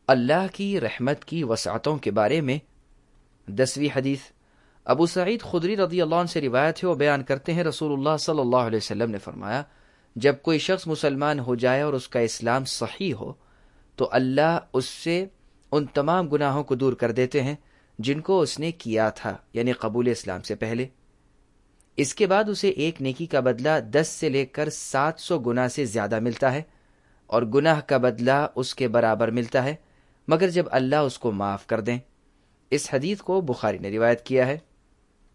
अल्लाह की रहमत की वसाअतों के बारे में 10वीं हदीस अबू सईद खुदरी रज़ी अल्लाह अन्हु से रिवायत है, वो बयान करते हैं रसूलुल्लाह सल्लल्लाहु अलैहि वसल्लम ने फरमाया, जब कोई शख्स मुसलमान हो जाए और उसका इस्लाम सही हो तो अल्लाह उससे उन तमाम गुनाहों को दूर कर देते हैं जिनको उसने किया था, यानी कबूल इस्लाम से पहले। इसके बाद उसे एक नेकी का बदला 10 से लेकर 700 गुना से ज्यादा मिलता है और गुनाह का बदला उसके बराबर मिलता है, मगर जब अल्लाह उसको माफ कर दें। इस हदीस को बुखारी ने रिवायत किया है।